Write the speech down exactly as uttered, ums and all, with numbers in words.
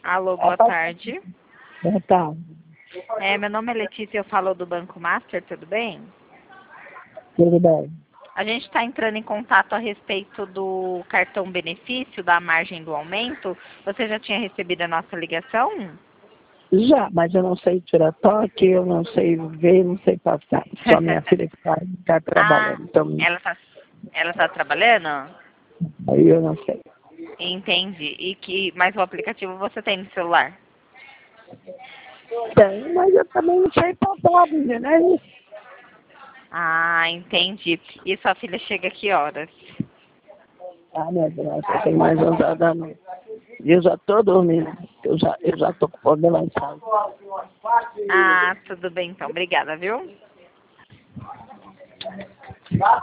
Alô, boa tarde. Boa tarde. É, meu nome é Letícia, eu falo do Banco Master, tudo bem? Tudo bem? A gente está entrando em contato a respeito do cartão benefício, da margem do aumento. Você já tinha recebido a nossa ligação? Já, mas eu não sei tirar toque, eu não sei ver, não sei passar. Só minha filha que está tá Ah, trabalhando, então ela está ela tá trabalhando? aí eu não sei. Entendi. E que, mas o aplicativo você tem no celular? Tem, mas eu também não sei passar, né? Ah, entendi. E sua filha chega a que horas? Ah, minha graça, tem mais onze da noite. E eu já estou dormindo, eu já eu já estou com problema em casa. Ah, tudo bem então. Obrigada, viu?